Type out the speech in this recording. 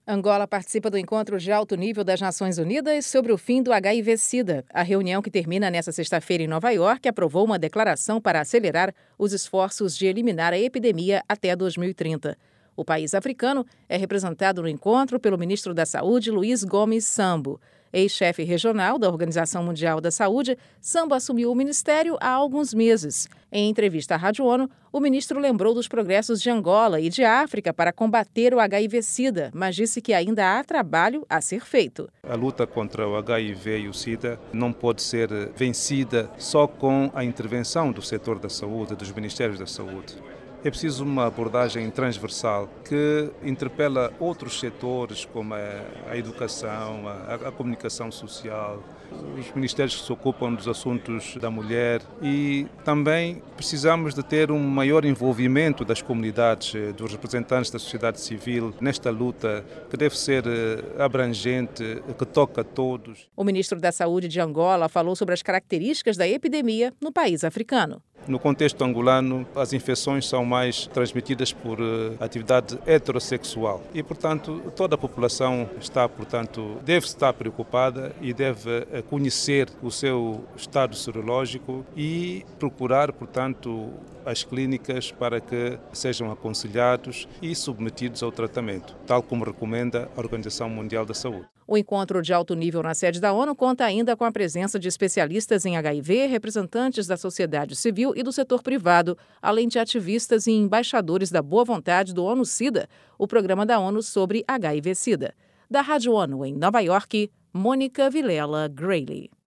Angola participa do encontro de alto nível das Nações Unidas sobre o fim do HIV-Sida. A reunião, que termina nesta sexta-feira em Nova York, aprovou uma declaração para acelerar os esforços de eliminar a epidemia até 2030. O país africano é representado no encontro pelo ministro da Saúde, Luiz Gomes Sambo. Ex-chefe regional da Organização Mundial da Saúde, Sambo assumiu o ministério há alguns meses. Em entrevista à Rádio ONU, o ministro lembrou dos progressos de Angola e de África para combater o HIV-Sida, mas disse que ainda há trabalho a ser feito. A luta contra o HIV e o SIDA não pode ser vencida só com a intervenção do setor da saúde, dos ministérios da saúde. É preciso uma abordagem transversal que interpela outros setores, como a educação, a comunicação social, os ministérios que se ocupam dos assuntos da mulher, e também precisamos de ter um maior envolvimento das comunidades, dos representantes da sociedade civil nesta luta que deve ser abrangente, que toca a todos. O ministro da Saúde de Angola falou sobre as características da epidemia no país africano. No contexto angolano, as infecções são mais transmitidas por atividade heterossexual e, portanto, toda a população deve estar preocupada e deve conhecer o seu estado serológico e procurar, portanto, as clínicas para que sejam aconselhados e submetidos ao tratamento, tal como recomenda a Organização Mundial da Saúde. O encontro de alto nível na sede da ONU conta ainda com a presença de especialistas em HIV, representantes da sociedade civil e do setor privado, além de ativistas e embaixadores da boa vontade do ONU-SIDA, o programa da ONU sobre HIV-Sida. Da Rádio ONU em Nova York, Mônica Vilela Grayley.